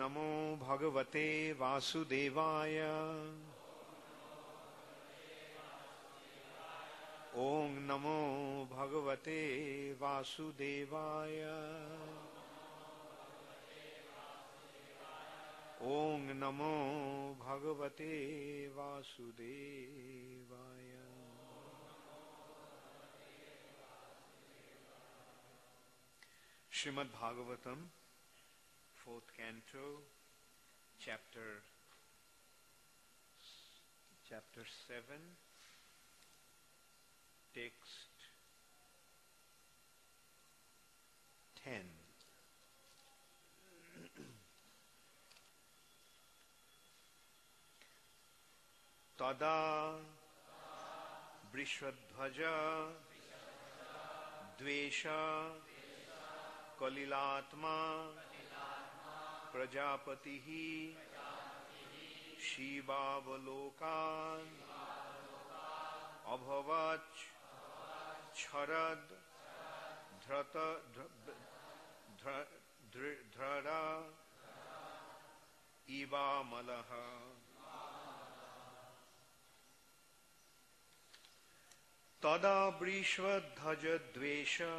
नमो भगवते वासुदेवाय। ओम नमो भगवते वासुदेवाय। ओम नमो भगवते वासुदेवाय। Srimad Bhagavatam, 4th canto, chapter 7, text 10. Tada Vrishvadhvaja Dvesha Kalilatma Prajapatihi Shivavalokan Abhavat Charad Dhrada Iva Malaha. Tada Vrishvadhvaja Dvesha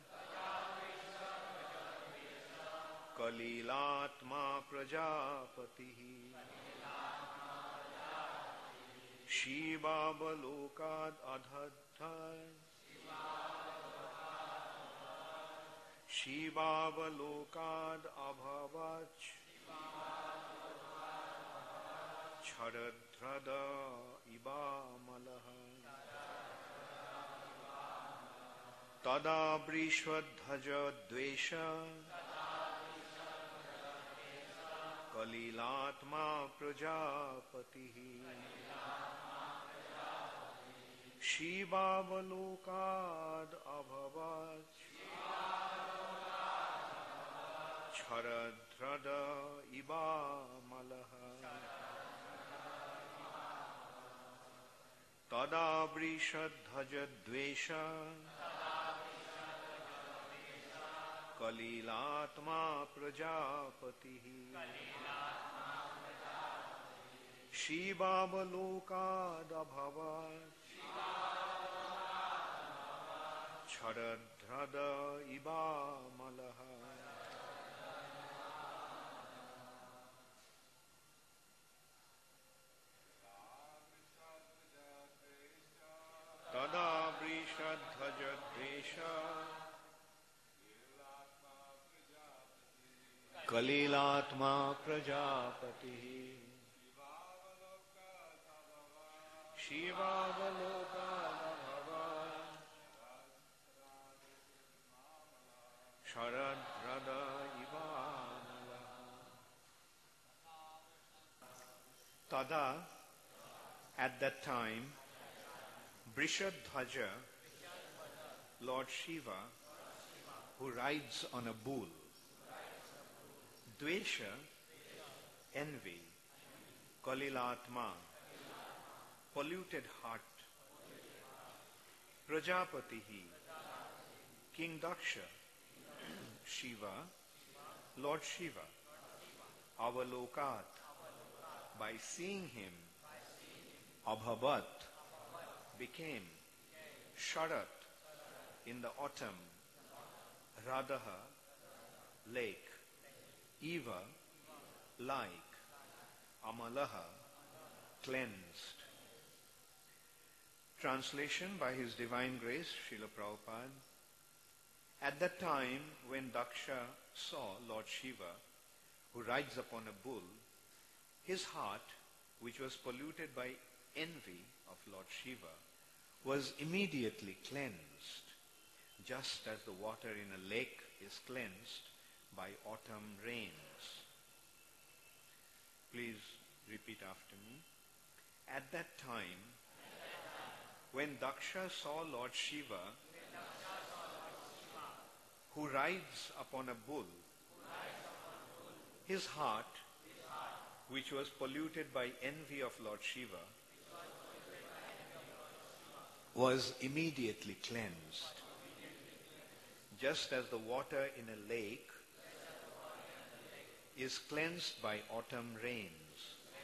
Kalilatma Prajapatihi Shivavalokad Adhadhad Shivavalokad Abhavat Charadhrada Iba Malaha. Tada Vrishvadhvaja Dvesha Kalilatma Prajapatihi Shivavalokad Abhavat Charadhrada Iba Malaha. Tada Vrishvadhvaja Dvesha Kalilatma Prajapatihi Shivavalokad Abhavat Charadhrada Iba Malaha. Tada Vrishvadhvaja Dvesha Kalilatma Prajapatihi Shivavalokad Abhavat Charadhrada Iva Malaha. Tada, at that time, Vrishvadhvaja, Lord Shiva, who rides on a bull, Dvesha, envy, Kalilatma, polluted heart, Prajapatihi, King Daksha, Shiva, Lord Shiva, Avalokat, by seeing him, Abhavat, became, Sharat, in the autumn, Radaha, lake, Eva, like, Amalaha, cleansed. Translation by His Divine Grace, Srila Prabhupada. At that time when Daksha saw Lord Shiva, who rides upon a bull, his heart, which was polluted by envy of Lord Shiva, was immediately cleansed, just as the water in a lake is cleansed by autumn rains. Please repeat after me. At that time, when Daksha saw Lord Shiva, who rides upon a bull, his heart, which was polluted by envy of Lord Shiva, was immediately cleansed, just as the water in a lake is cleansed by autumn rains.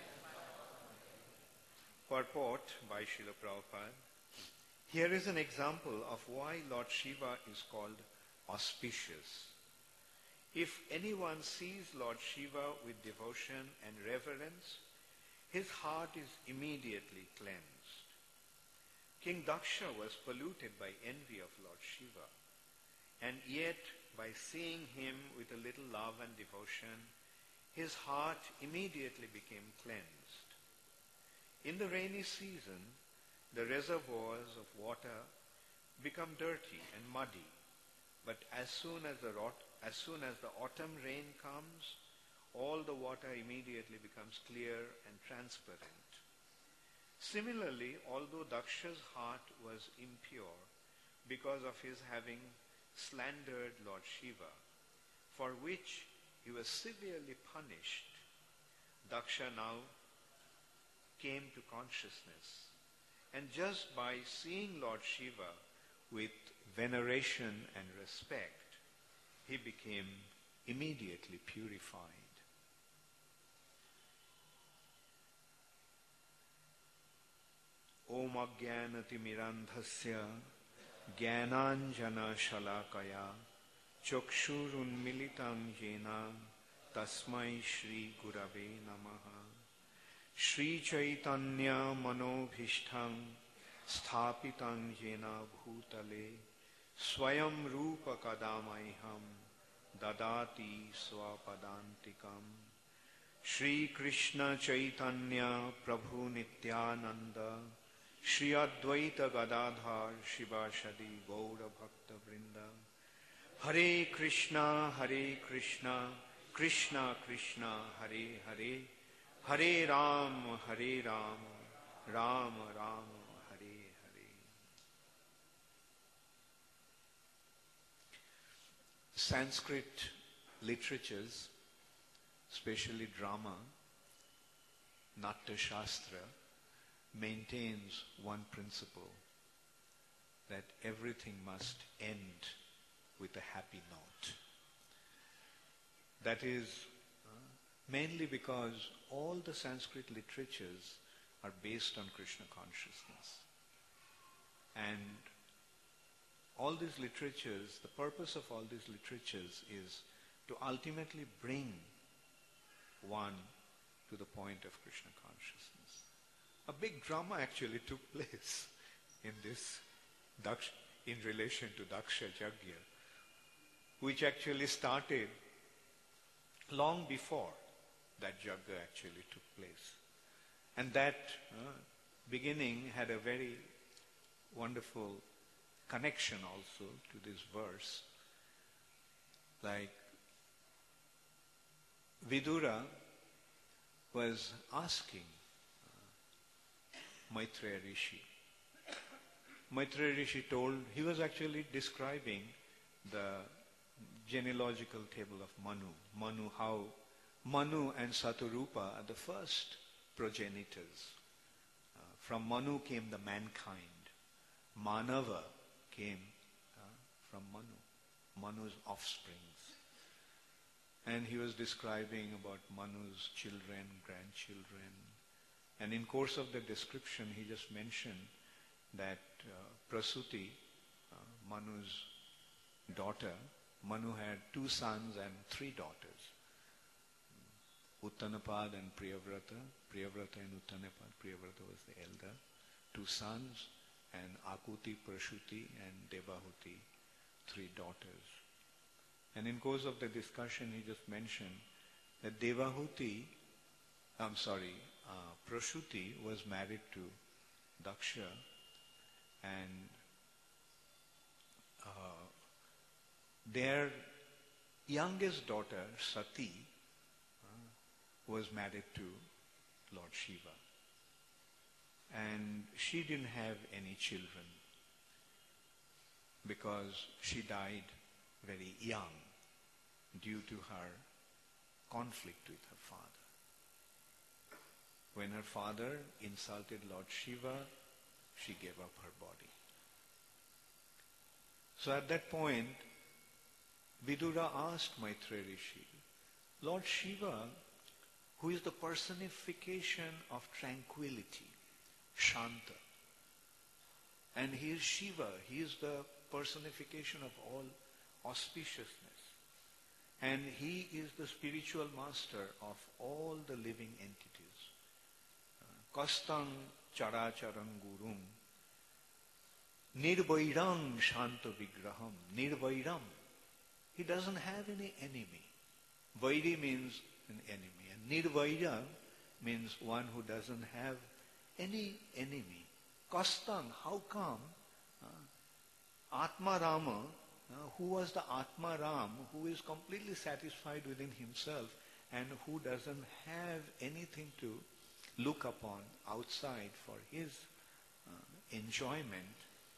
Purport by Srila Prabhupada. Here is an example of why Lord Shiva is called auspicious. If anyone sees Lord Shiva with devotion and reverence, his heart is immediately cleansed. King Daksha was polluted by envy of Lord Shiva, and yet by seeing him with a little love and devotion, his heart immediately became cleansed. In the rainy season, the reservoirs of water become dirty and muddy, but as soon as the autumn rain comes, all the water immediately becomes clear and transparent. Similarly, although Daksha's heart was impure because of his having slandered Lord Shiva, for which he was severely punished, Daksha now came to consciousness. And just by seeing Lord Shiva with veneration and respect, he became immediately purified. Om Ajnanatimidandhasya Jnananjana Shalakaya Chakshurunmilitam Jena Tasmai Shri Gurave Namaha. Shri Chaitanya Manobhishtham Sthapitam Jena Bhutale Swayam Rupa Kadamaiham Dadati Swapadantikam. Shri Krishna Chaitanya Prabhu Nityananda Shri Advaita Gadadhar Shivashadi Gaura Bhakta Vrinda. Hare Krishna, Krishna Krishna, Hare Hare, Hare Ram, Ram Ram, Hare Hare. Sanskrit literatures, especially drama, Natya Shastra, maintains one principle, that everything must end with a happy note. That is mainly because all the Sanskrit literatures are based on Krishna consciousness. And all these literatures, the purpose of all these literatures is to ultimately bring one to the point of Krishna consciousness. A big drama actually took place in this in relation to Daksha Yajna, which actually started long before that yajna actually took place. And that beginning had a very wonderful connection also to this verse. Like Vidura was asking Maitreya Rishi. Maitreya Rishi he was actually describing the genealogical table of Manu, how Manu and Saturupa are the first progenitors. From Manu came the mankind. Manava came from Manu's offsprings. And he was describing about Manu's children, grandchildren. And in course of the description, he just mentioned that Prasuti, Manu's daughter, Manu had 2 sons and 3 daughters. Uttanapad and Priyavrata. Priyavrata and Uttanapad. Priyavrata was the elder. 2 sons, and Akuti, Prasuti and Devahuti, 3 daughters. And in course of the discussion, he just mentioned that Prasuti was married to Daksha, and their youngest daughter, Sati, was married to Lord Shiva. And she didn't have any children because she died very young due to her conflict with her father. When her father insulted Lord Shiva, she gave up her body. So at that point, Vidura asked Maitreya Rishi Lord Shiva, who is the personification of tranquility, Shanta. And he is Shiva, he is the personification of all auspiciousness. And he is the spiritual master of all the living entities. Kastang characharam gurum nirvairang shanta vigraham. Nirvairam. He doesn't have any enemy. Vairi means an enemy. And nirvaira means one who doesn't have any enemy. Kastang, how come? Atma Rama, who was the Atma Ram, who is completely satisfied within himself and who doesn't have anything to look upon outside for his enjoyment.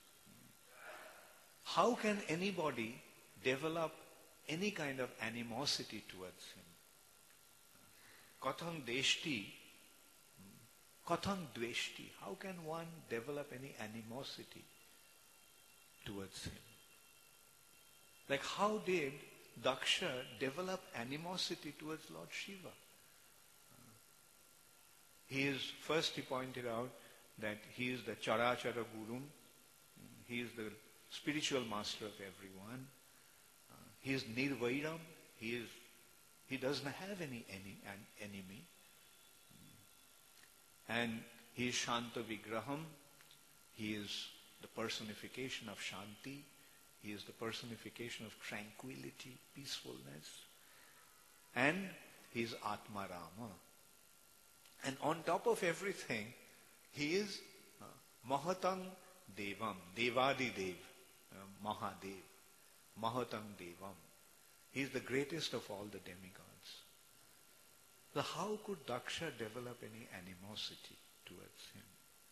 How can anybody develop any kind of animosity towards him? Kathang deshti, kathang dveshti. How can one develop any animosity towards him? Like how did Daksha develop animosity towards Lord Shiva? He pointed out that he is the Charachara Guru. He is the spiritual master of everyone. He is Nirvairam. He doesn't have any enemy. And he is Shanta Vigraham. He is the personification of Shanti. He is the personification of tranquility, peacefulness. And he is Atma Rama. And on top of everything, he is Mahatang Devam, Devadi Dev, Mahadev, Mahatang Devam. He is the greatest of all the demigods. So how could Daksha develop any animosity towards him?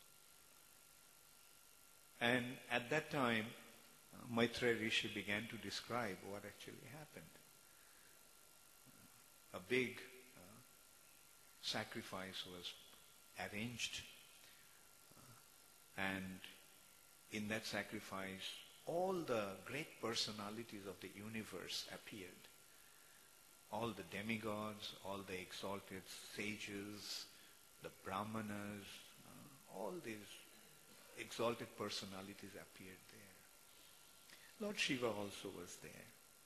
And at that time, Maitreya Rishi began to describe what actually happened. A big sacrifice was arranged, and in that sacrifice, all the great personalities of the universe appeared. All the demigods, all the exalted sages, the brahmanas, all these exalted personalities appeared there. Lord Shiva also was there.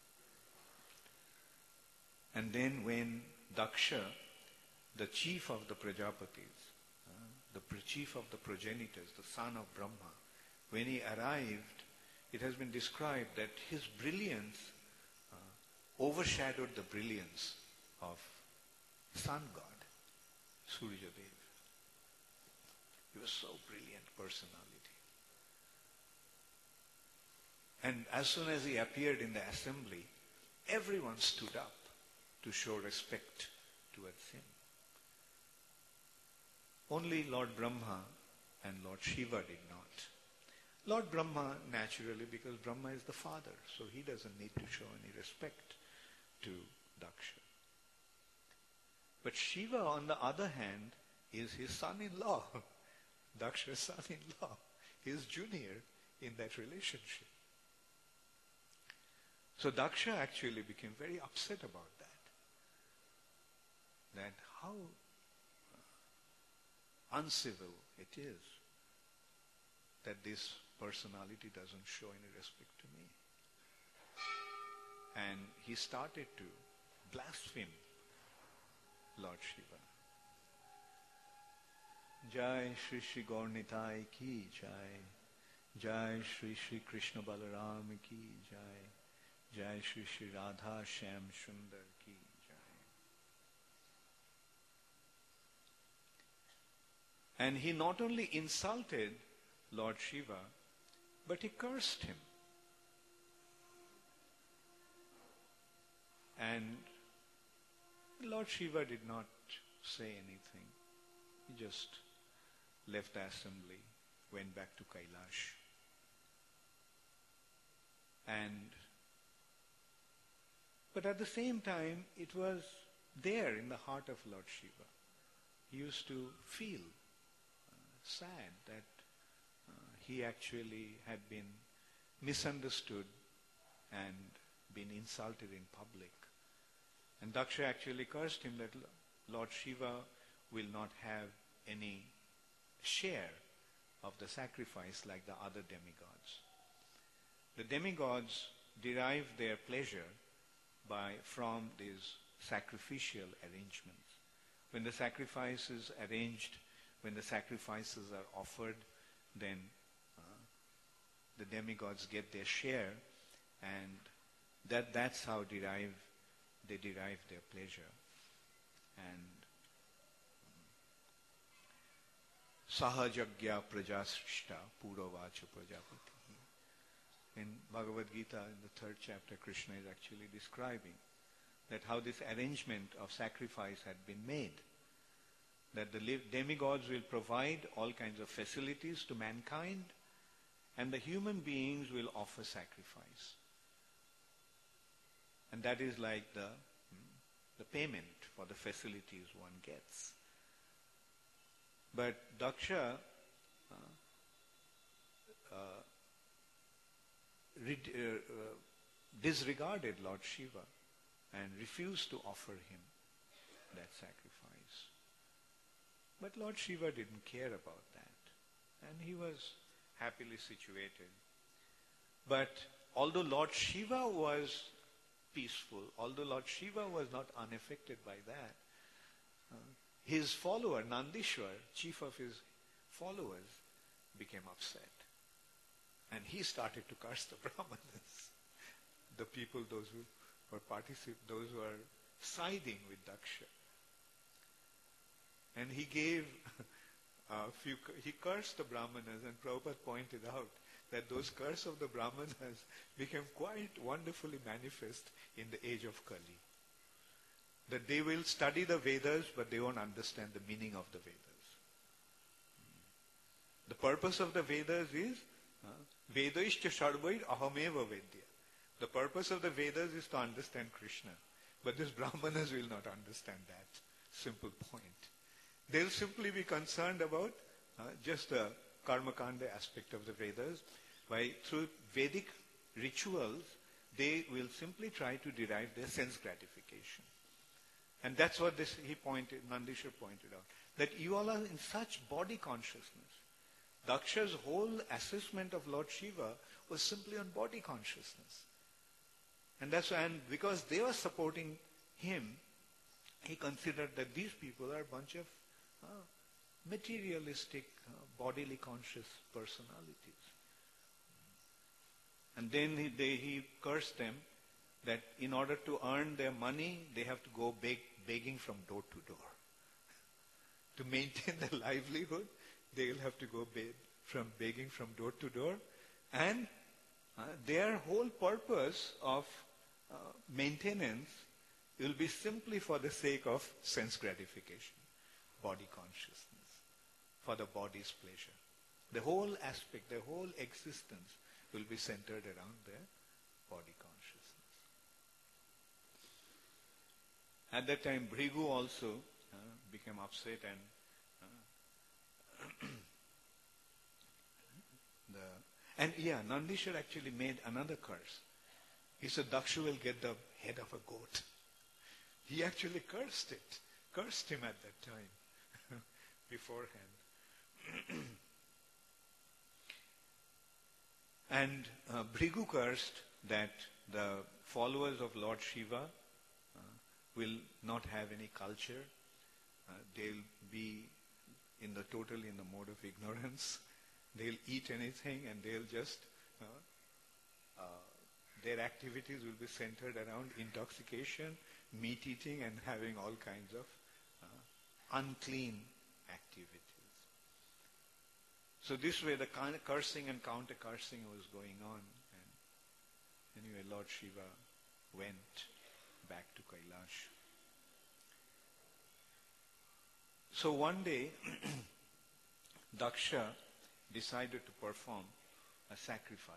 And then when Daksha, the chief of the Prajapatis, the chief of the progenitors, the son of Brahma, when he arrived, it has been described that his brilliance overshadowed the brilliance of sun god, Suryadev. He was so brilliant personality. And as soon as he appeared in the assembly, everyone stood up to show respect towards him. Only Lord Brahma and Lord Shiva did not. Lord Brahma, naturally, because Brahma is the father, so he doesn't need to show any respect to Daksha. But Shiva, on the other hand, is his son-in-law, Daksha's son-in-law, his junior in that relationship. So Daksha actually became very upset about that. That how uncivil it is that this personality doesn't show any respect to me. And he started to blaspheme Lord Shiva. Jai Shri Shri Gaurnitai ki Jai. Jai Shri Shri Krishna Balaram ki Jai. Jai Shri Shri Radha Shyam Sundar ki Jai. And he not only insulted Lord Shiva, but he cursed him. And Lord Shiva did not say anything. He just left the assembly, went back to Kailash. But at the same time, it was there in the heart of Lord Shiva. He used to feel sad that he actually had been misunderstood and been insulted in public. And Daksha actually cursed him that Lord Shiva will not have any share of the sacrifice like the other demigods. The demigods derive their pleasure from these sacrificial arrangements. When the sacrifice is arranged, when the sacrifices are offered, then the demigods get their share, and that's how they derive their pleasure. And Sahajagya Prajasrishta Puravacha Prajapati. In Bhagavad Gita, in the 3rd chapter, Krishna is actually describing that how this arrangement of sacrifice had been made. That the demigods will provide all kinds of facilities to mankind, and the human beings will offer sacrifice. And that is like the payment for the facilities one gets. But Daksha disregarded Lord Shiva and refused to offer him that sacrifice. But Lord Shiva didn't care about that, and he was happily situated. But although Lord Shiva was peaceful, although Lord Shiva was not unaffected by that, his follower, Nandishwar, chief of his followers, became upset. And he started to curse the Brahmanas, the people, those who were siding with Daksha. And he cursed the Brahmanas, and Prabhupada pointed out that those curse of the Brahmanas became quite wonderfully manifest in the age of Kali. That they will study the Vedas, but they won't understand the meaning of the Vedas. The purpose of the Vedas is Vedaishcha Sarvair Ahameva Vedya. The purpose of the Vedas is to understand Krishna. But these Brahmanas will not understand that simple point. They'll simply be concerned about just the Karmakanda aspect of the Vedas. Through Vedic rituals, they will simply try to derive their sense gratification. And that's what Nandishwar pointed out. That you all are in such body consciousness. Daksha's whole assessment of Lord Shiva was simply on body consciousness. And because they were supporting him, he considered that these people are a bunch of materialistic, bodily conscious personalities. And then he cursed them that in order to earn their money, they have to go begging from door to door. To maintain their livelihood, they will have to go begging from door to door. And their whole purpose of maintenance will be simply for the sake of sense gratification, body consciousness, for the body's pleasure. The whole aspect, their whole existence will be centered around their body consciousness. At that time, Bhrigu also became upset, and Nandishwar actually made another curse. He said Daksha will get the head of a goat. He actually cursed him at that time, beforehand. And Bhrigu cursed that the followers of Lord Shiva will not have any culture. They'll be totally in the mode of ignorance. They'll eat anything, and they'll just their activities will be centered around intoxication, meat eating, and having all kinds of unclean activities. So this way the kind of cursing and counter-cursing was going on. And anyway, Lord Shiva went back to Kailash. So one day, Daksha decided to perform a sacrifice.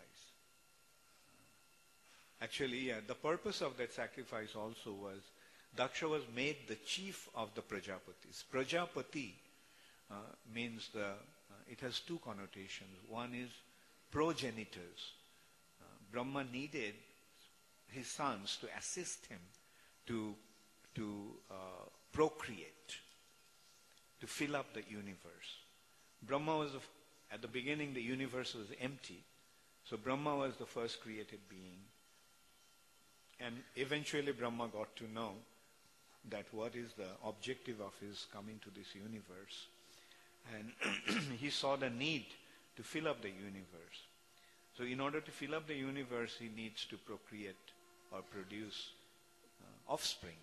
Actually, the purpose of that sacrifice also was, Daksha was made the chief of the Prajapatis. Prajapati means it has two connotations. One is progenitors. Brahma needed his sons to assist him to to procreate, to fill up the universe. Brahma was, at the beginning the universe was empty, so Brahma was the first created being. And eventually Brahma got to know that what is the objective of his coming to this universe. And he saw the need to fill up the universe. So in order to fill up the universe, he needs to procreate or produce offsprings.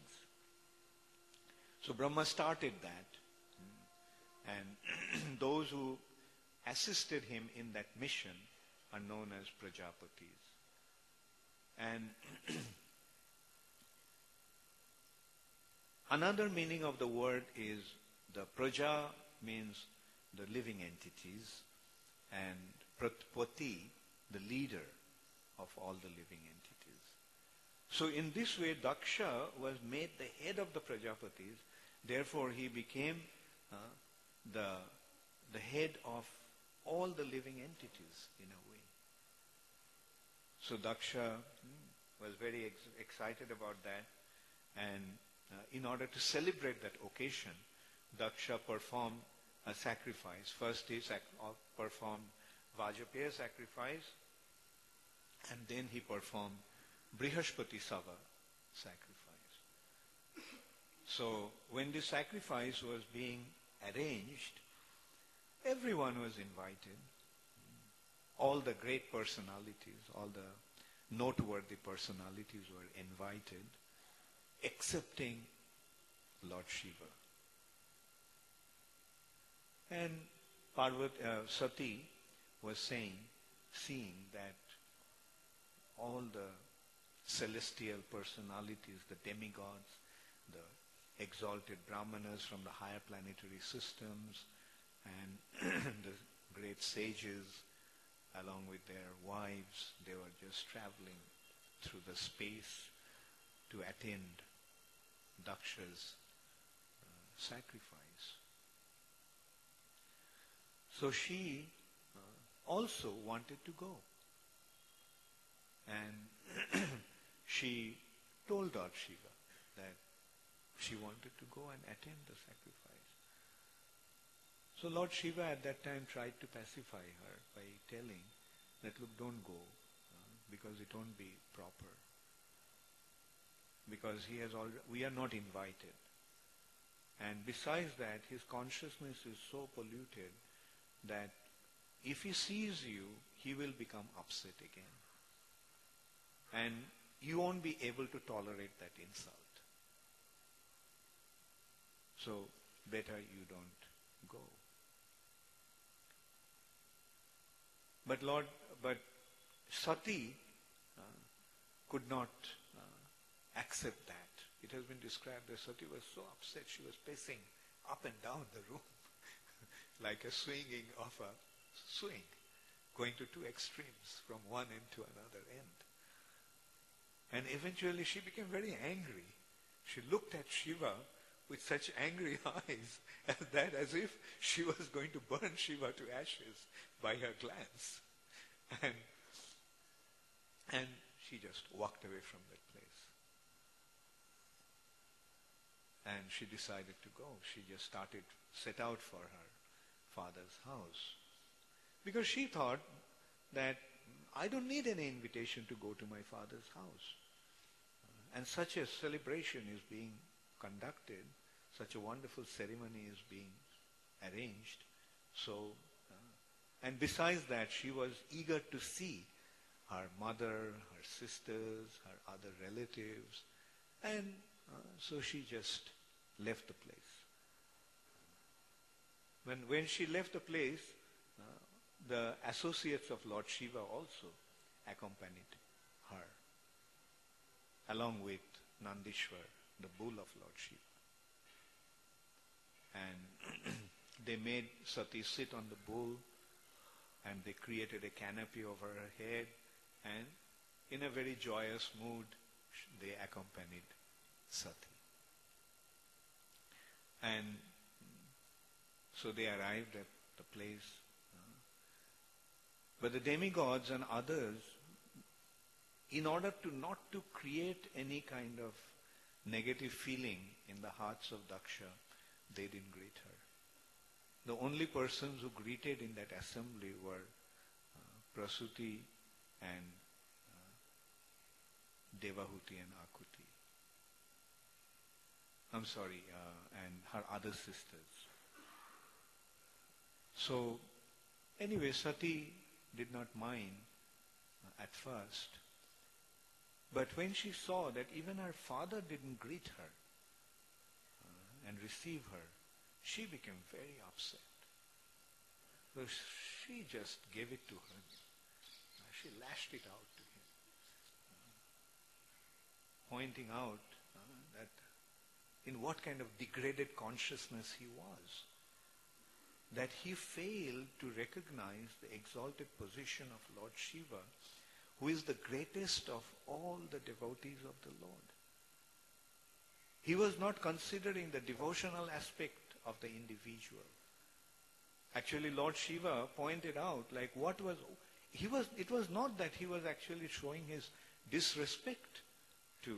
So Brahma started that. And those who assisted him in that mission are known as Prajapatis. And another meaning of the word is the Praja means the living entities, and Pratpati, the leader of all the living entities. So in this way, Daksha was made the head of the Prajapatis. Therefore, he became the head of all the living entities in a way. So Daksha was very excited about that, and in order to celebrate that occasion, Daksha performed a sacrifice. First he performed Vajapaya sacrifice, and then he performed Brihaspati Sava sacrifice. So when the sacrifice was being arranged, everyone was invited. All the great personalities, all the noteworthy personalities were invited, excepting Lord Shiva. And Sati was seeing that all the celestial personalities, the demigods, the exalted brahmanas from the higher planetary systems, and the great sages, along with their wives, they were just traveling through the space to attend Daksha's sacrifice. So she also wanted to go. And she told Lord Shiva that she wanted to go and attend the sacrifice. So Lord Shiva at that time tried to pacify her by telling that, look, don't go, because it won't be proper. Because we are not invited. And besides that, his consciousness is so polluted that if he sees you, he will become upset again. And you won't be able to tolerate that insult. So better you don't go. But Sati could not accept that. It has been described that Sati was so upset, she was pacing up and down the room like a swinging of a swing, going to two extremes, from one end to another end. And eventually she became very angry. She looked at Shiva with such angry eyes as if she was going to burn Shiva to ashes by her glance. And she just walked away from that place. And she decided to go. She just set out for her father's house. Because she thought that I don't need any invitation to go to my father's house. And such a celebration is being conducted, such a wonderful ceremony is being arranged. So, and besides that, she was eager to see her mother, her sisters, her other relatives, and so she just left the place. When she left the place, the associates of Lord Shiva also accompanied her, along with Nandishwar, the bull of Lord Shiva. And they made Sati sit on the bull, and they created a canopy over her head, and in a very joyous mood, they accompanied Sati. And so they arrived at the place. But the demigods and others, in order to not to create any kind of negative feeling in the hearts of Daksha, they didn't greet her. The only persons who greeted in that assembly were Prasuti and Devahuti and Akuti. I'm sorry, and her other sisters. So, anyway, Sati did not mind at first. But when she saw that even her father didn't greet her and receive her, she became very upset. So she just gave it to him. She lashed it out to him, pointing out that in what kind of degraded consciousness he was, that he failed to recognize the exalted position of Lord Shiva, who is the greatest of all the devotees of the Lord. He was not considering the devotional aspect of the individual. Actually, Lord Shiva pointed out, it was not that he was actually showing his disrespect to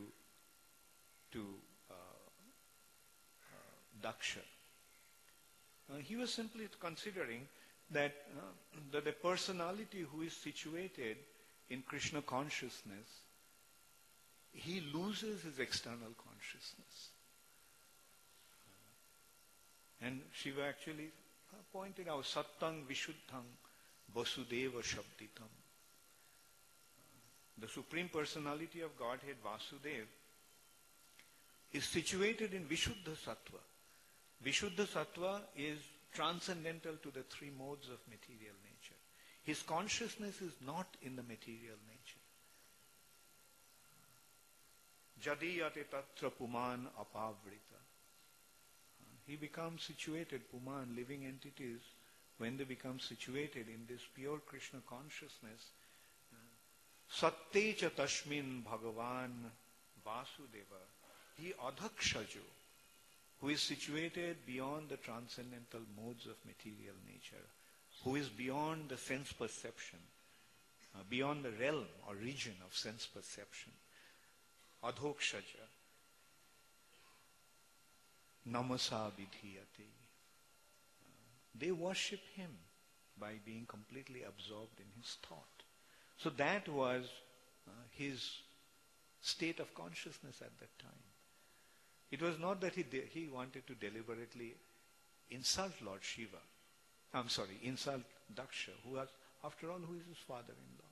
Daksha. He was simply considering that the personality who is situated in Krishna consciousness, he loses his external consciousness. And Shiva actually pointed out, Sattang Vishuddhang Vasudeva Shabditam. The Supreme Personality of Godhead, Vasudev, is situated in Vishuddha Sattva. Vishuddha Sattva is transcendental to the three modes of material nature. His consciousness is not in the material nature. Jadiyate tatra puman apavrita. He becomes situated, puman, living entities, when they become situated in this pure Krishna consciousness, Sattecha Tashmin Bhagavan Vasudeva, he adhakshajo, who is situated beyond the transcendental modes of material nature, who is beyond the sense perception, beyond the realm or region of sense perception. Adhokshaja, namasa vidhiyate. They worship him by being completely absorbed in his thought. So that was his state of consciousness at that time. It was not that he wanted to deliberately insult Lord Shiva. Insult Daksha, who was, after all, who is his father-in-law.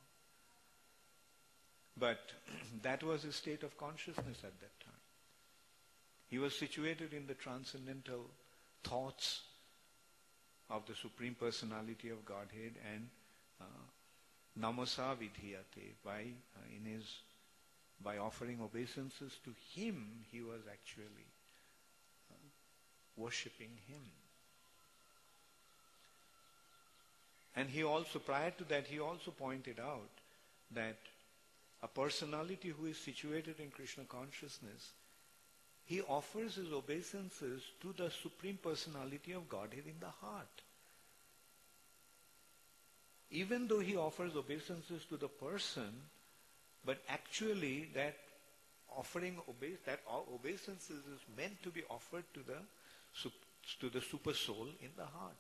But that was his state of consciousness at that time. He was situated in the transcendental thoughts of the Supreme Personality of Godhead, and namasa vidhiyate, by offering obeisances to him, he was actually worshipping him. And he also, prior to that, he also pointed out that a personality who is situated in Krishna consciousness, he offers his obeisances to the Supreme Personality of Godhead in the heart. Even though he offers obeisances to the person, but actually that obeisances is meant to be offered to the super soul in the heart.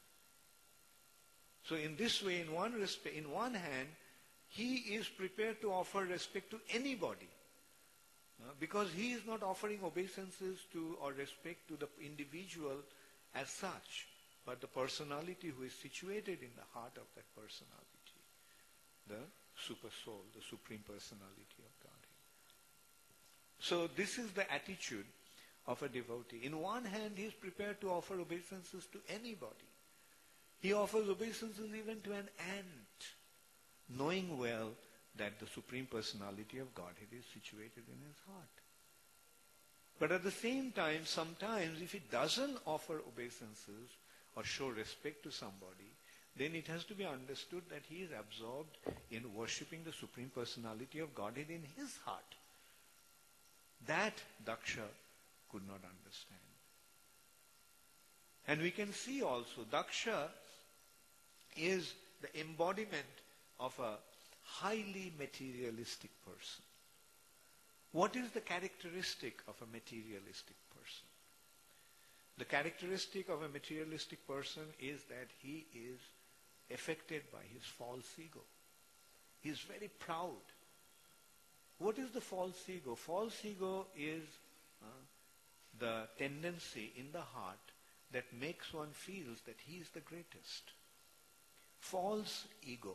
So in this way, in one hand, he is prepared to offer respect to anybody, because he is not offering obeisances to or respect to the individual as such, but the personality who is situated in the heart of that personality, the super soul, the Supreme Personality of Godhead. So this is the attitude of a devotee. In one hand, he is prepared to offer obeisances to anybody. He offers obeisances even to an ant, knowing well that the Supreme Personality of Godhead is situated in his heart. But at the same time, sometimes if he doesn't offer obeisances or show respect to somebody, then it has to be understood that he is absorbed in worshipping the Supreme Personality of Godhead in his heart. That Daksha could not understand. And we can see also, Daksha is the embodiment of a highly materialistic person. What is the characteristic of a materialistic person? The characteristic of a materialistic person is that he is affected by his false ego. He is very proud. What is the false ego? False ego is the tendency in the heart that makes one feel that he is the greatest. False ego,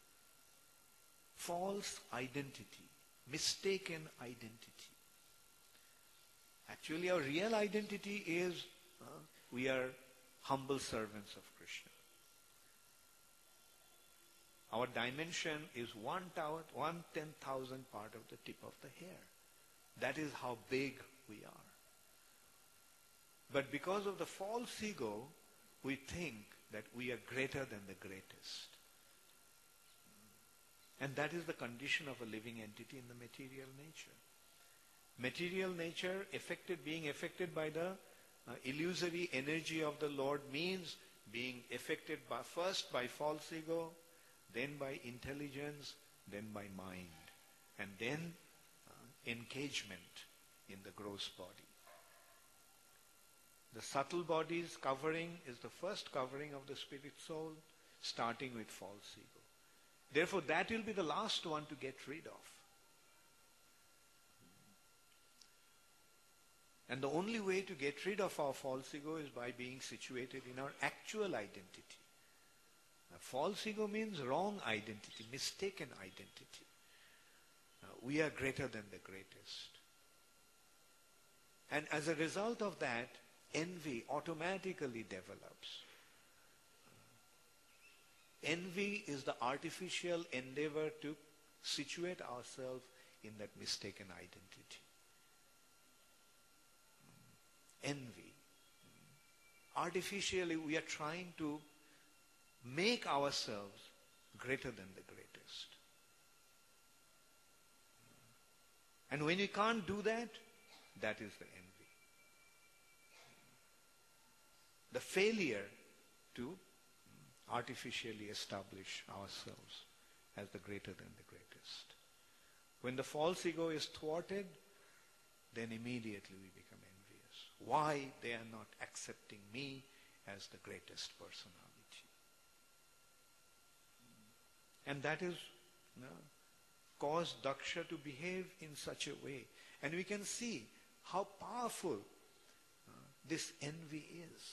false identity, mistaken identity. Actually, our real identity is we are humble servants of Krishna. Our dimension is 1/10,000 part of the tip of the hair. That is how big we are. But because of the false ego, we think that we are greater than the greatest. And that is the condition of a living entity in the material nature. Material nature being affected by the illusory energy of the Lord means being affected first by false ego, then by intelligence, then by mind, and then engagement in the gross body. The subtle body's covering is the first covering of the spirit soul, starting with false ego. Therefore, that will be the last one to get rid of. And the only way to get rid of our false ego is by being situated in our actual identity. Now, false ego means wrong identity, mistaken identity. We are greater than the greatest. And as a result of that, envy automatically develops. Envy is the artificial endeavor to situate ourselves in that mistaken identity. Envy. Artificially, we are trying to make ourselves greater than the greatest. And when you can't do that, that is the envy. The failure to artificially establish ourselves as the greater than the greatest. When the false ego is thwarted, then immediately we become envious. Why they are not accepting me as the greatest personality? And that is caused Daksha to behave in such a way. And we can see how powerful this envy is.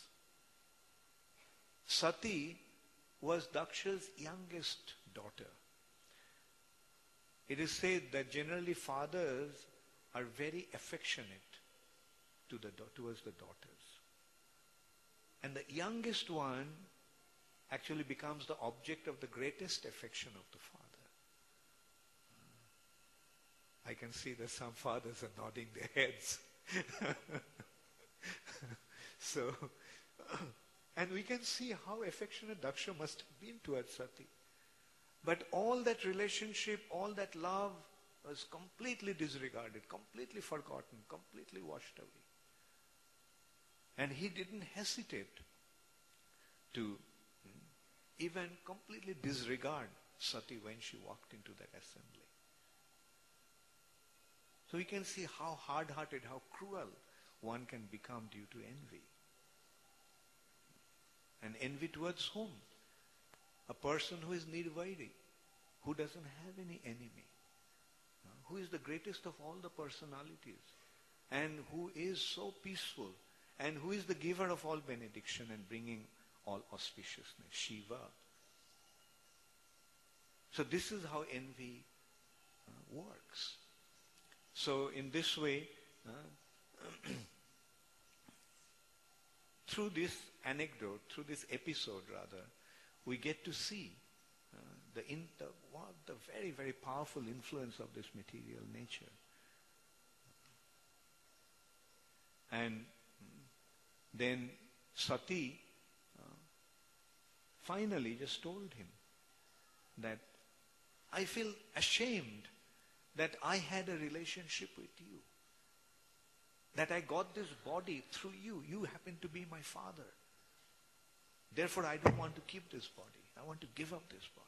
Sati was Daksha's youngest daughter. It is said that generally fathers are very affectionate towards the daughters. And the youngest one actually becomes the object of the greatest affection of the father. I can see that some fathers are nodding their heads. And we can see how affectionate Daksha must have been towards Sati. But all that relationship, all that love was completely disregarded, completely forgotten, completely washed away. And he didn't hesitate to even completely disregard Sati when she walked into that assembly. So we can see how hard-hearted, how cruel one can become due to envy. And envy towards whom? A person who is nirvairi, who doesn't have any enemy, who is the greatest of all the personalities, and who is so peaceful, and who is the giver of all benediction and bringing all auspiciousness, Shiva. So this is how envy works. So in this way, through this anecdote, through this episode rather, we get to see the very, very powerful influence of this material nature. And then Sati finally just told him that I feel ashamed that I had a relationship with you. That I got this body through you. You happen to be my father. Therefore, I don't want to keep this body. I want to give up this body.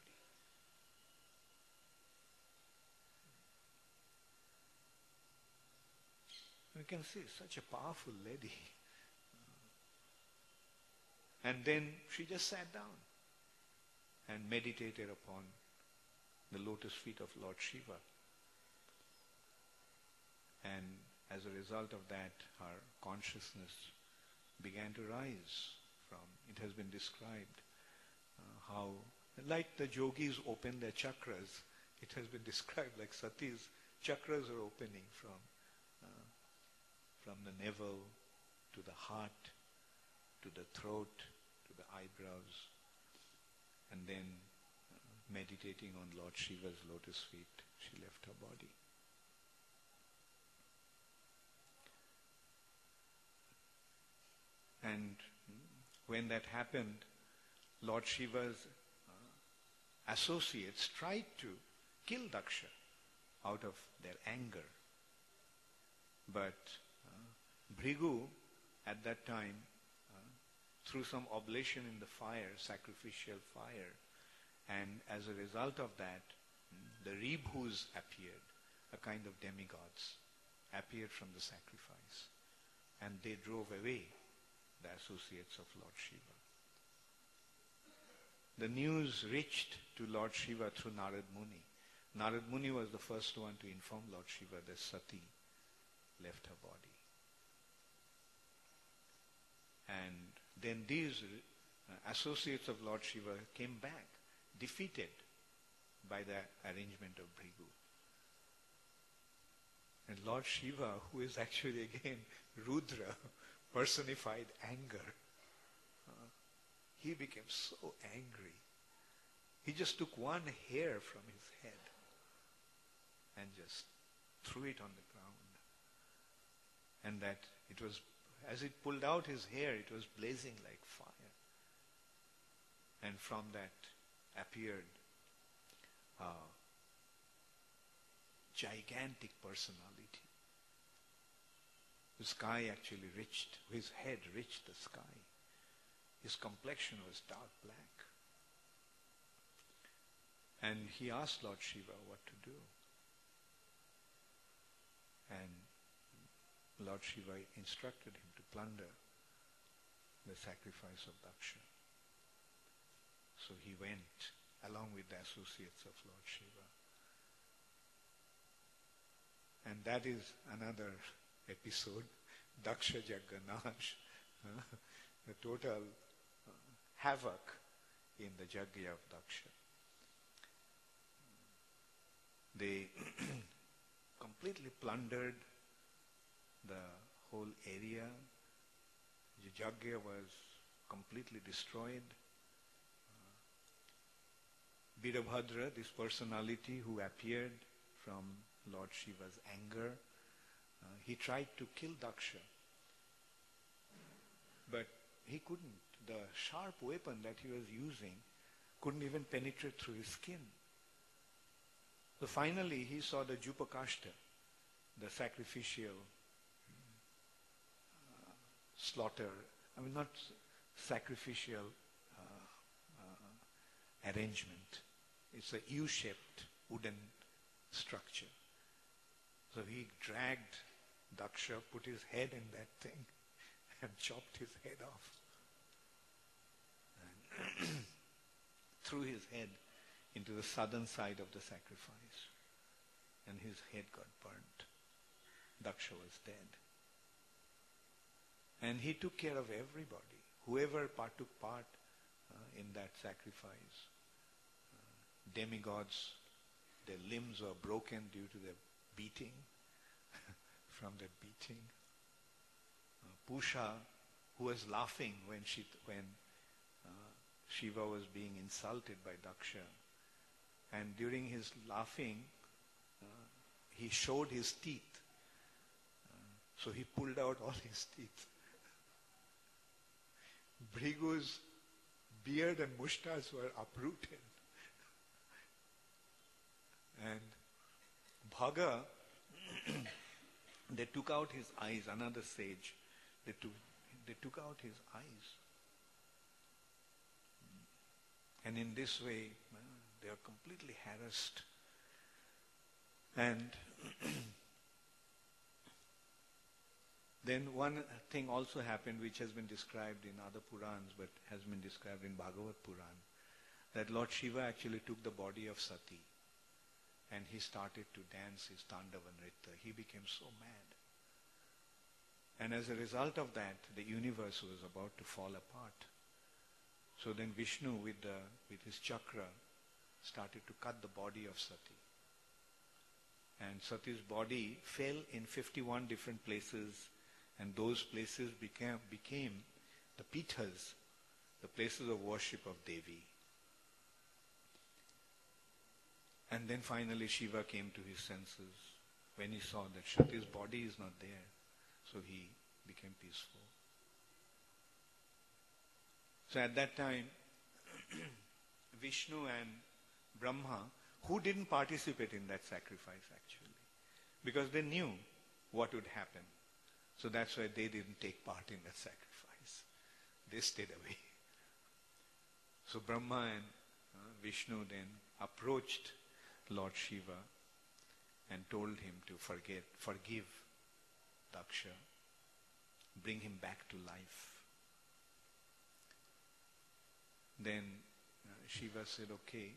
We can see such a powerful lady. And then she just sat down and meditated upon the lotus feet of Lord Shiva. And as a result of that, her consciousness began to rise from, it has been described, how, like the yogis open their chakras, it has been described like Sati's chakras are opening from the navel to the heart, to the throat, to the eyebrows, and then meditating on Lord Shiva's lotus feet, she left her body. And when that happened, Lord Shiva's associates tried to kill Daksha out of their anger. But Bhrigu, at that time, threw some oblation in the fire, sacrificial fire, and as a result of that, the Ribhus appeared, a kind of demigods, appeared from the sacrifice, and they drove away the associates of Lord Shiva. The news reached to Lord Shiva through Narad Muni. Narad Muni was the first one to inform Lord Shiva that Sati left her body. And then these associates of Lord Shiva came back, defeated by the arrangement of Bhrigu. And Lord Shiva, who is actually again Rudra, personified anger, he became so angry. He just took one hair from his head and just threw it on the ground. And that it was, as it pulled out his hair, it was blazing like fire. And from that appeared a gigantic personality. The sky actually reached, his head reached the sky. His complexion was dark black. And he asked Lord Shiva what to do. And Lord Shiva instructed him to plunder the sacrifice of Daksha. So he went along with the associates of Lord Shiva. And that is another episode, Daksha Jagganash, the total havoc in the Jagya of Daksha. They completely plundered the whole area. The Jagya was completely destroyed. Birabhadra, this personality who appeared from Lord Shiva's anger, he tried to kill Daksha. But he couldn't. The sharp weapon that he was using couldn't even penetrate through his skin. So finally he saw the Jupakashta, the sacrificial slaughter, not sacrificial arrangement. It's a U-shaped wooden structure. So he dragged Daksha, put his head in that thing and chopped his head off. And threw his head into the southern side of the sacrifice. And his head got burnt. Daksha was dead. And he took care of everybody. Whoever took part in that sacrifice. Demigods, their limbs were broken due to the beating, from that beating. Pusha, who was laughing when Shiva was being insulted by Daksha. And during his laughing, he showed his teeth. So he pulled out all his teeth. Bhrigu's beard and mustache were uprooted. And Bhaga, they took out his eyes, another sage, they took out his eyes. And in this way, they are completely harassed. And Then one thing also happened which has been described in other Purans but has been described in Bhagavad Puran, that Lord Shiva actually took the body of Sati and he started to dance his Tandava Nritya. He became so mad. And as a result of that, the universe was about to fall apart. So then Vishnu with his chakra started to cut the body of Sati. And Sati's body fell in 51 different places, and those places became the pithas, the places of worship of Devi. And then finally Shiva came to his senses when he saw that Sati's body is not there. So he became peaceful. So at that time, Vishnu and Brahma, who didn't participate in that sacrifice actually, because they knew what would happen. So that's why they didn't take part in that sacrifice. They stayed away. So Brahma and Vishnu then approached Lord Shiva and told him to forgive Daksha, bring him back to life. Then Shiva said, okay,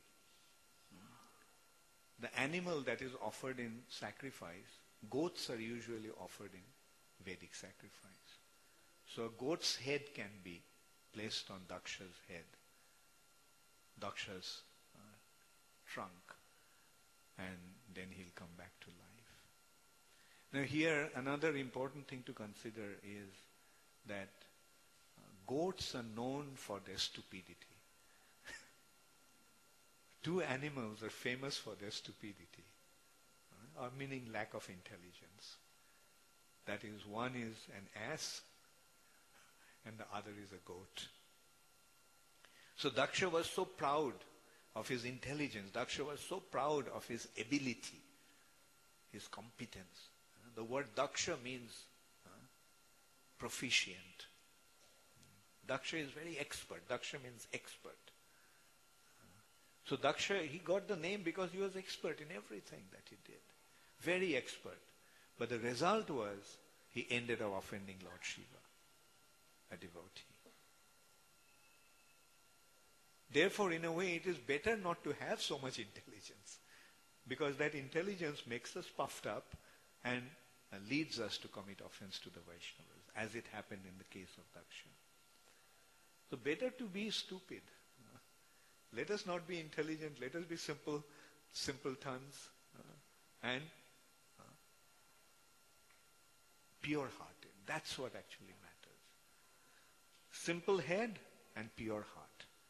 the animal that is offered in sacrifice, goats are usually offered in Vedic sacrifice. So a goat's head can be placed on Daksha's head, Daksha's trunk, and then he'll come back to life. Now here, another important thing to consider is that goats are known for their stupidity. Two animals are famous for their stupidity, or meaning lack of intelligence. That is, one is an ass and the other is a goat. So Daksha was so proud of his intelligence. Daksha was so proud of his ability, his competence. The word Daksha means proficient. Daksha is very expert. Daksha means expert. So Daksha, he got the name because he was expert in everything that he did. Very expert. But the result was, he ended up offending Lord Shiva, a devotee. Therefore, in a way, it is better not to have so much intelligence, because that intelligence makes us puffed up and leads us to commit offense to the Vaishnavas, as it happened in the case of Daksha. So better to be stupid. Let us not be intelligent, let us be simpletons and pure-hearted. That's what actually matters. Simple head and pure heart.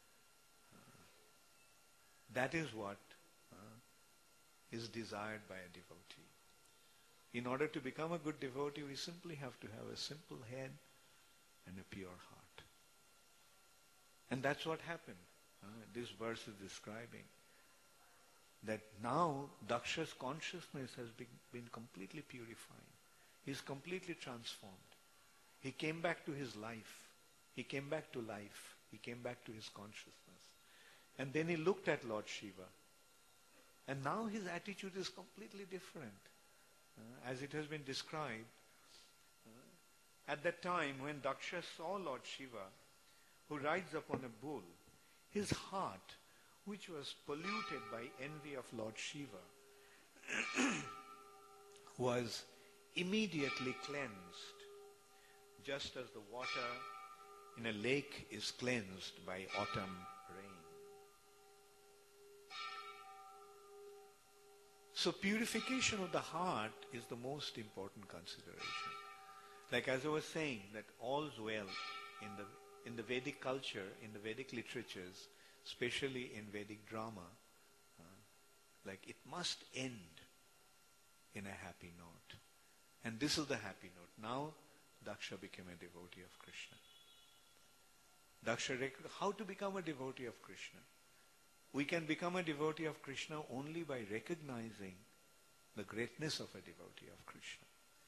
That is what is desired by a devotee. In order to become a good devotee, we simply have to have a simple head and a pure heart. And that's what happened. This verse is describing that now Daksha's consciousness has been completely purified. He's completely transformed. He came back to his life. He came back to life. He came back to his consciousness. And then he looked at Lord Shiva. And now his attitude is completely different. As it has been described, at that time when Daksha saw Lord Shiva, who rides upon a bull, his heart, which was polluted by envy of Lord Shiva, was immediately cleansed, just as the water in a lake is cleansed by autumn rain. So purification of the heart is the most important consideration. Like as I was saying, that all's well in the Vedic culture, in the Vedic literatures, especially in Vedic drama, like it must end in a happy note. And this is the happy note. Now Daksha became a devotee of Krishna. How to become a devotee of Krishna? We can become a devotee of Krishna only by recognizing the greatness of a devotee of Krishna.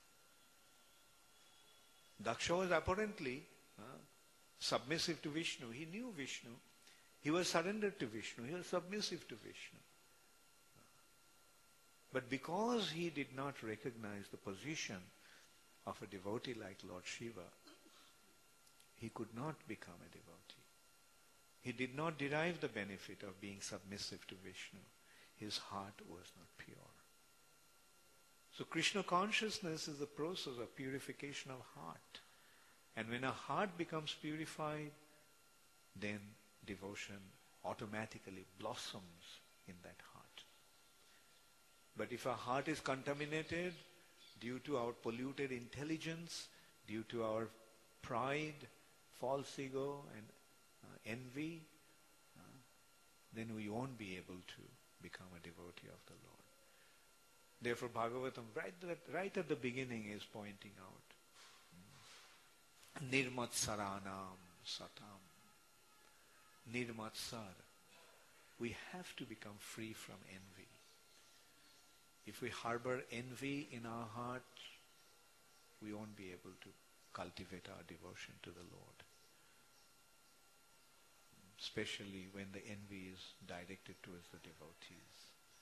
Daksha was apparently submissive to Vishnu. He knew Vishnu. He was surrendered to Vishnu. He was submissive to Vishnu. But because he did not recognize the position of a devotee like Lord Shiva, he could not become a devotee. He did not derive the benefit of being submissive to Vishnu. His heart was not pure. So Krishna consciousness is the process of purification of heart. And when a heart becomes purified, then devotion automatically blossoms in that heart. But if our heart is contaminated due to our polluted intelligence, due to our pride, false ego and envy, then we won't be able to become a devotee of the Lord. Therefore Bhagavatam right at the beginning is pointing out Nirmatsaranam Satam. Nirmatsar. We have to become free from envy. If we harbor envy in our heart, we won't be able to cultivate our devotion to the Lord. Especially when the envy is directed towards the devotees.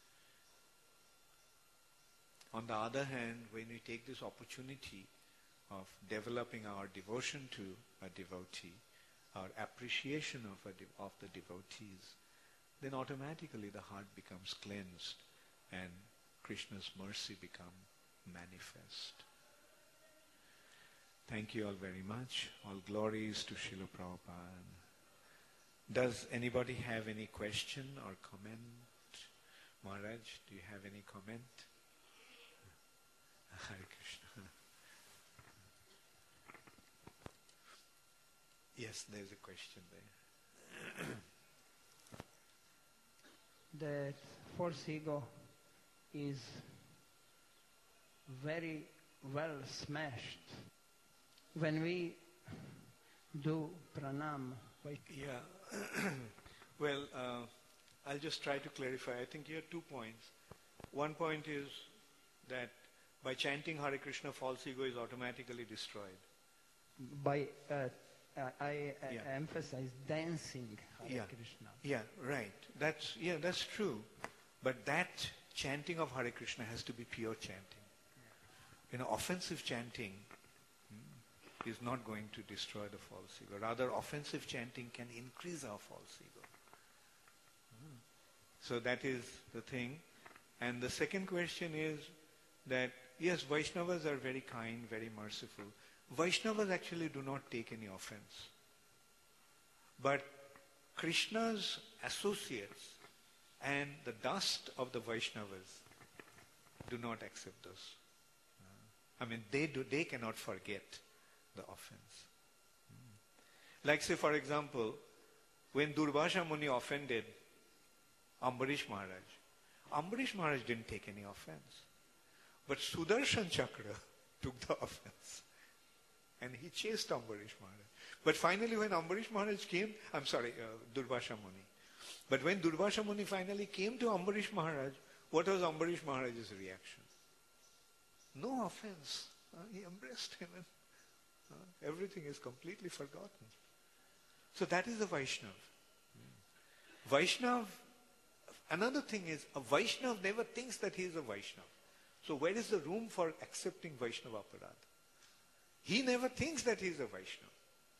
On the other hand, when we take this opportunity of developing our devotion to a devotee, our appreciation of the devotees, then automatically the heart becomes cleansed and Krishna's mercy become manifest. Thank you all very much. All glories to Srila Prabhupada. Does anybody have any question or comment? Maharaj, do you have any comment? Hare Krishna. Yes, there's a question there. That false ego is very well smashed. When we do pranam, yeah. Well, I'll just try to clarify. I think you have 2 points. One point is that by chanting Hare Krishna, false ego is automatically destroyed. By I emphasize dancing Hare Krishna. Yeah, right. That's true. But that chanting of Hare Krishna has to be pure chanting. Offensive chanting is not going to destroy the false ego. Rather, offensive chanting can increase our false ego. So that is the thing. And the second question is that, yes, Vaishnavas are very kind, very merciful. Vaishnavas actually do not take any offense. But Krishna's associates and the dust of the Vaishnavas do not accept this. They cannot forget the offense. Like say, for example, when Durvasha Muni offended Ambarish Maharaj didn't take any offense. But Sudarshan Chakra took the offense. And he chased Ambarish Maharaj. But finally when Ambarish Maharaj came, Durvasha Muni. But when Durvasha Muni finally came to Ambarish Maharaj, what was Ambarish Maharaj's reaction? No offense. He embraced him and everything is completely forgotten. So that is the Vaishnav. Vaishnav, another thing is, a Vaishnav never thinks that he is a Vaishnav. So where is the room for accepting Vaishnava Aparadha? He never thinks that he is a Vaishnav.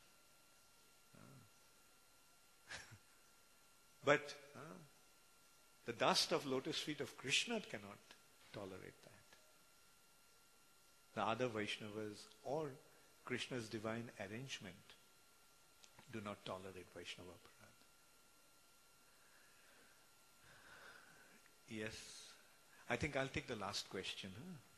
But the dust of lotus feet of Krishna cannot tolerate that. The other Vaishnavas or Krishna's divine arrangement do not tolerate Vaishnava Aparadha. Yes. I think I'll take the last question.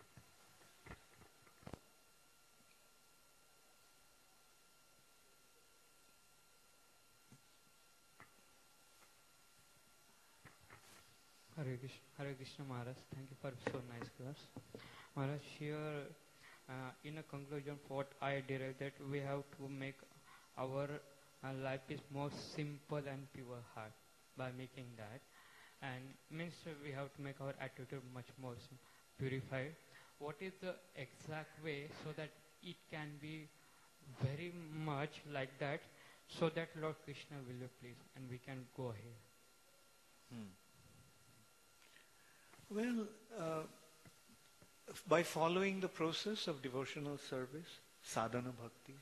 Hare Krishna Maharaj, thank you for so nice class. Maharaj, here in a conclusion, what I derived that we have to make our life is more simple and pure heart by making that. And means we have to make our attitude much more purified. What is the exact way so that it can be very much like that, so that Lord Krishna will be pleased and we can go ahead? Well, by following the process of devotional service, sadhana bhakti.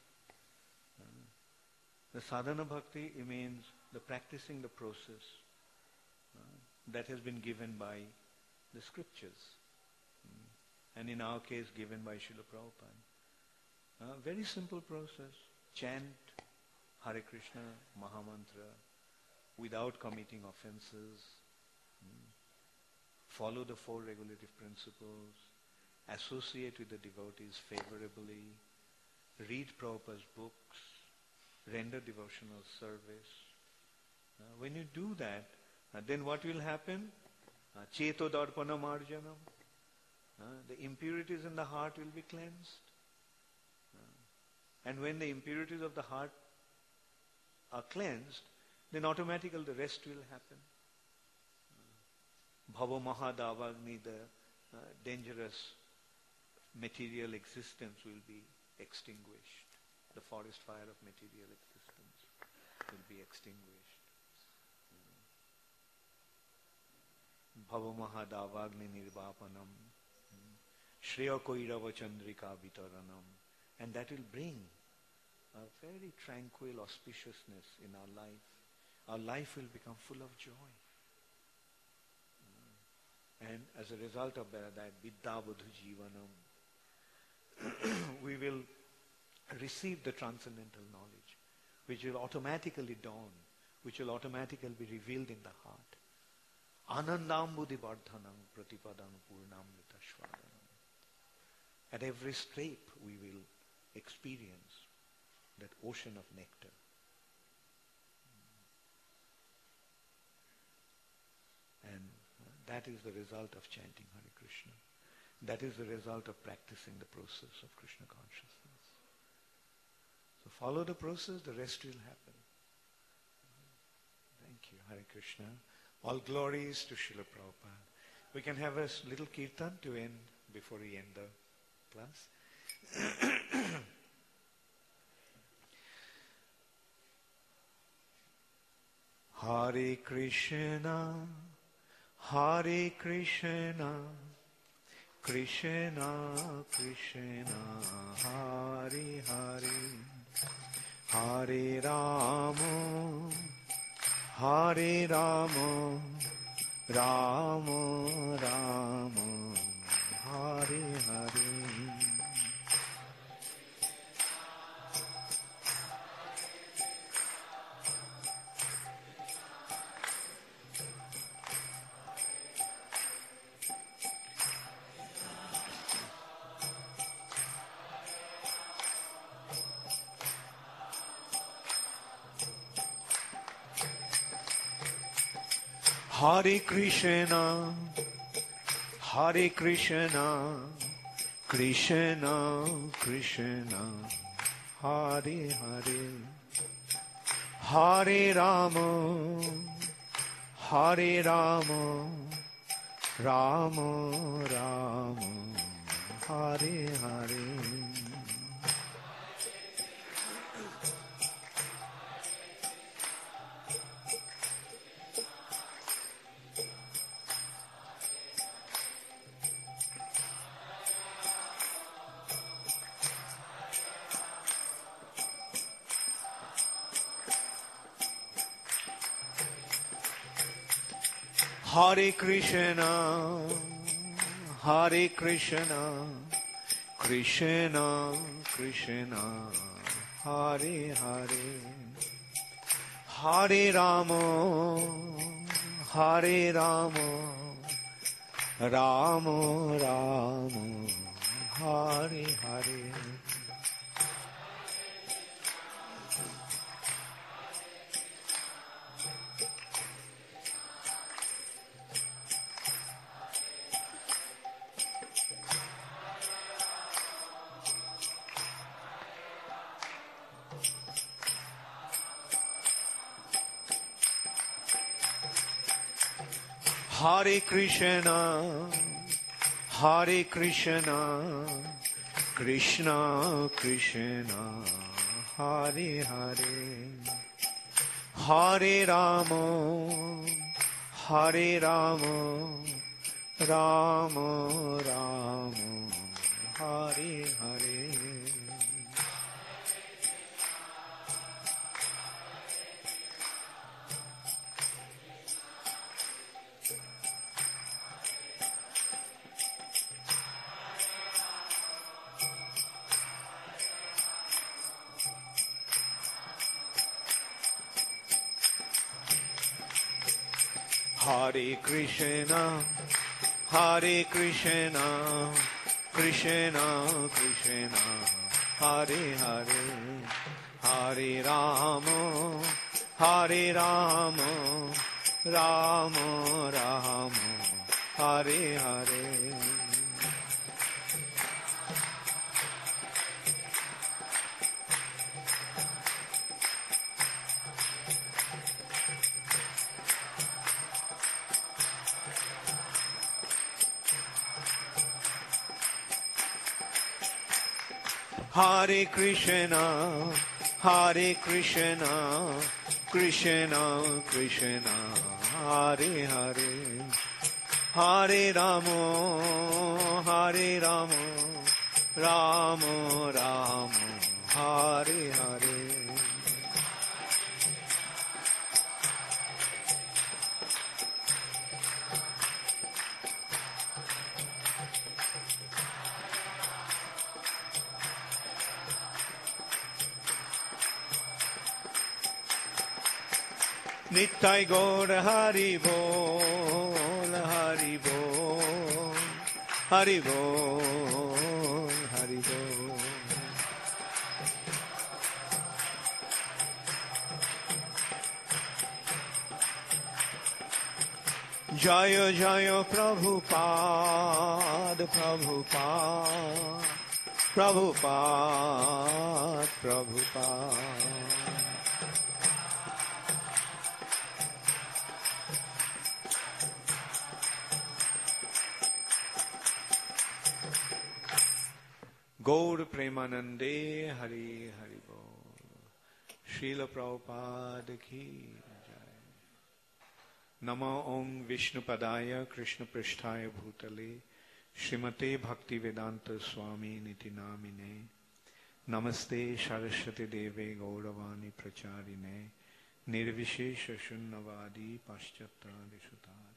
The sadhana bhakti means the practicing the process that has been given by the scriptures. And in our case, given by Srila Prabhupada. Very simple process. Chant Hare Krishna Mahamantra without committing offenses. Follow the 4 regulative principles. Associate with the devotees favorably. Read Prabhupada's books. Render devotional service. When you do that, then what will happen? Cheto darpana marjanam. The impurities in the heart will be cleansed. And when the impurities of the heart are cleansed, then automatically the rest will happen. Bhava Mahadavagni, the dangerous material existence will be extinguished. The forest fire of material existence will be extinguished. Bhava Mahadavagni Nirvapanam. Shreya Koirava Chandrika Vitaranam. And that will bring a very tranquil auspiciousness in our life. Our life will become full of joy. And as a result of that, Vidyavadhu Jivanam, we will receive the transcendental knowledge, which will automatically dawn, which will automatically be revealed in the heart. Anandambudhi Vardhanam Pratipadam Purnamrita Shvadanam. At every step we will experience that ocean of nectar. And that is the result of chanting Hare Krishna. That is the result of practicing the process of Krishna consciousness. So follow the process, the rest will happen. Thank you, Hare Krishna. All glories to Srila Prabhupada. We can have a little kirtan to end before we end the class. Hare Krishna, Hare Krishna, Krishna Krishna, Hare Hare, Hare Rama, Hare Rama, Rama Rama, Hare Hare. Hare Krishna, Hare Krishna, Krishna Krishna, Hare Hare, Hare Rama, Hare Rama, Rama Rama, Hare Hare. Hare Krishna, Hare Krishna, Krishna Krishna, Hare Hare, Hare Rama, Hare Rama, Rama Rama, Hare Hare. Hare Krishna, Hare Krishna, Krishna Krishna, Hare Hare, Hare Rama, Hare Rama, Ram Ram Hare Hare. Hare Krishna, Hare Krishna, Krishna Krishna, Hare Hare, Hare Rama, Hare Rama, Rama Rama, Hare Hare. Hare Krishna, Hare Krishna, Krishna Krishna, Hare Hare, Hare Rama, Hare Rama, Rama Rama, Hare Hare. Nittai Gaur Hari Bol, Hari Bol, Hari Bol, Hari Bol. Jaya Jaya Prabhupada, Prabhupada, Prabhupada, Prabhupada. Gaur Premanande Hari Hari Bol. Srila Prabhupada ki jai. Nama Om Vishnu Padaya Krishna Pristhaya Bhutale Srimate Bhakti Vedanta Swami Niti Namine. Namaste Saraswati Deve Gauravani Pracharine Nirvishesha Shunnavadi Paschatya Visuta.